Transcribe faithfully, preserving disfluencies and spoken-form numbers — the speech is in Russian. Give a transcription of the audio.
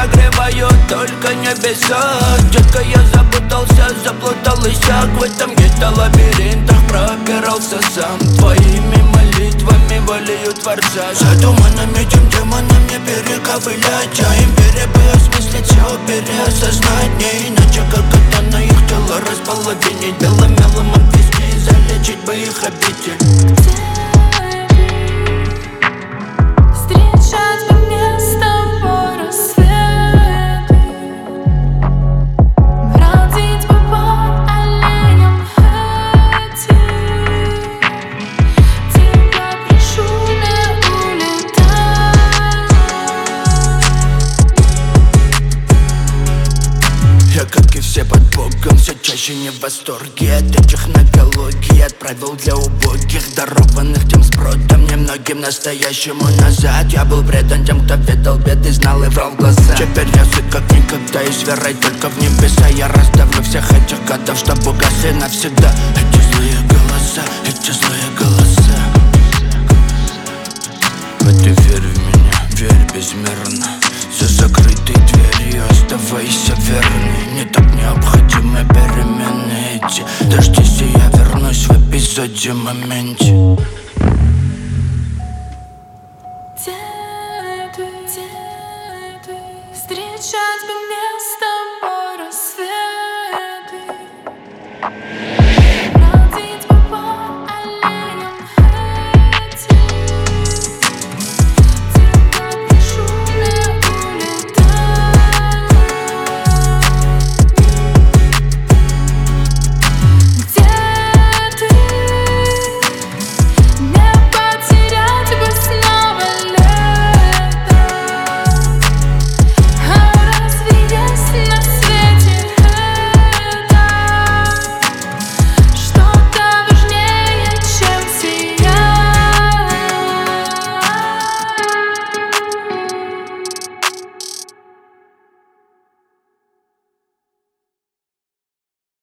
согревают только небеса. Детка, я запутался, заплутался в этом гетто-лабиринтах, пробирался сам. Твоими молитвами волею Творца. За туманами, тем демонами перековылять. А империя бы осмыслить все, переосознать. Не иначе, как это на их тело располовинить. Белым мелом обвести и залечить бы их обитель. Я, как и все под Богом, все чаще не в восторге от этих технологий. Отправил для убогих, дарованных тем сбродом, немногим настоящему назад. Я был предан тем, кто ведал беды, знал и врал в глаза. Теперь я сыт как никогда и с верой только в небеса. Я раздавлю всех этих гадов, что угасли навсегда. Эти злые голоса, эти злые голоса. А ты верь в меня, верь безмерно. За закрытой дверью оставайся верной. Не так необходимы перемены эти. Дождись, и я вернусь в эпизоде, моменте.